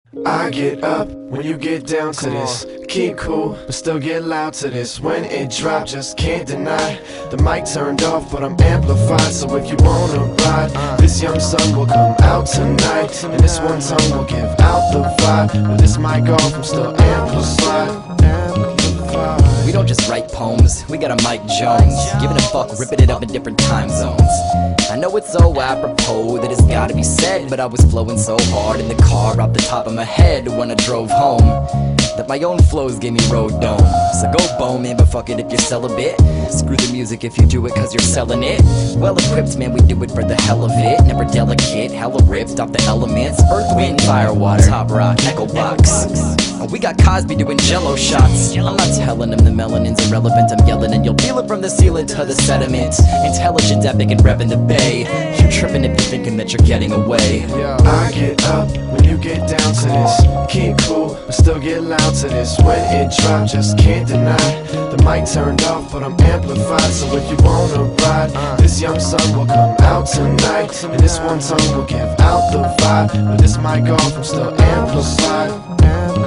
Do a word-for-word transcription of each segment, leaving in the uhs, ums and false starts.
I get up when you get down to this. Keep cool, but still get loud to this. When it drop, just can't deny. The mic turned off, but I'm amplified. So if you wanna ride, this young sun will come out tonight. And this one tongue will give out the vibe. But this mic off, I'm still amplified. Amplified. We don't just write poems, we got a Mike Jones. Giving a fuck, ripping it up in different time zones. I know it's so apropos that it's gotta be said, but I was flowing so hard in the car off the top of my head when I drove home that my own flows gave me road dome. So go bone, man, but fuck it if you're celibate. Screw the music if you do it cause you're selling it. Well equipped, man, we do it for the hell of it. Never delicate, hella ripped off the elements. Earth, wind, fire, water, top rock, echo box. We got Cosby doing jello shots. I'm not telling him the melanin's irrelevant. I'm yelling and you'll feel it from the ceiling to the sediment. Intelligent, epic, and revving the bay. You're tripping if you're thinking that you're getting away. I get up when you get down to this. Keep cool, but still get loud to this. When it drop, just can't deny. The mic turned off, but I'm amplified. So if you wanna ride, this young sun will come out tonight. And this one tongue will give out the vibe. But this mic off, I'm still amplified.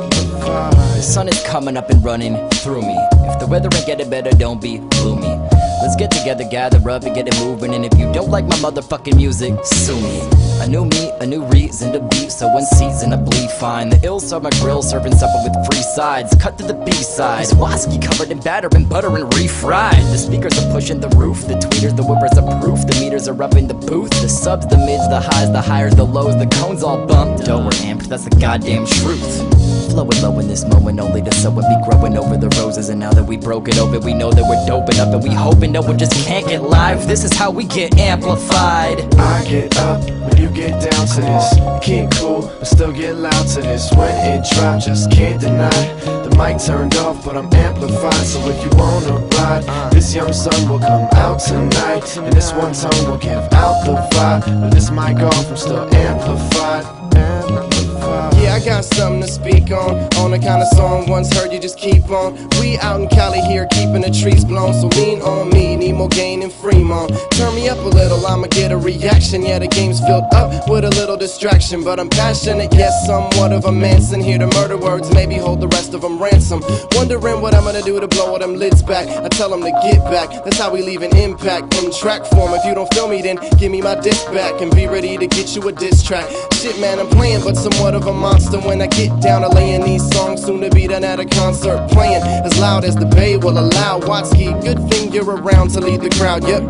The sun is coming up and running through me. If the weather ain't getting better, don't be gloomy. Let's get together, gather up and get it moving. And if you don't like my motherfucking music, sue me. A new me, a new reason to be. So in season I bleed fine. The ills are my grill, serving supper with free sides. Cut to the B-side. Wasky covered in batter and butter and refried. The speakers are pushing the roof. The tweeters, the whippers are proof. The meters are up in the booth. The subs, the mids, the highs, the highs, the lows. The cones all bumped. Oh, we're amped, that's the goddamn truth. Flowing low in this moment only to sow it be growing over the roses. And now that we broke it open, we know that we're doping up. And we hoping no one just can't get live. This is how we get amplified. I get up when you get down to this. Keep cool, but still get loud to this. When it drop, just can't deny. The mic turned off, but I'm amplified. So if you wanna ride, this young sun will come out tonight. And this one tongue will give out the vibe. But this mic off, I'm still amplified. Amplified. Yeah, I got something to speak on. On the kind of song once heard you just keep on. We out in Cali here keeping the trees blown. So lean on me, need more gain in Fremont. Turn me up a little, I'ma get a reaction. Yeah, the game's filled up with a little distraction. But I'm passionate, yes, somewhat of a Manson. Here to murder words, maybe hold the rest of them ransom. Wondering what I'm gonna do to blow all them lids back. I tell them to get back, that's how we leave an impact. In track form, if you don't feel me then give me my disc back. And be ready to get you a diss track. Shit man, I'm playing but somewhat of a monster when I get down to laying these songs. Soon to be done at a concert, playing as loud as the bay will allow. Watsky, good thing you're around to lead the crowd, yep.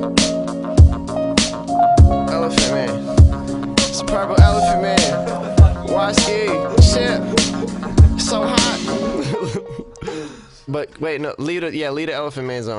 Elephant Man, it's a purple elephant man. Watsky, shit, so hot. But wait, no, lead, yeah, lead the Elephant Man's on.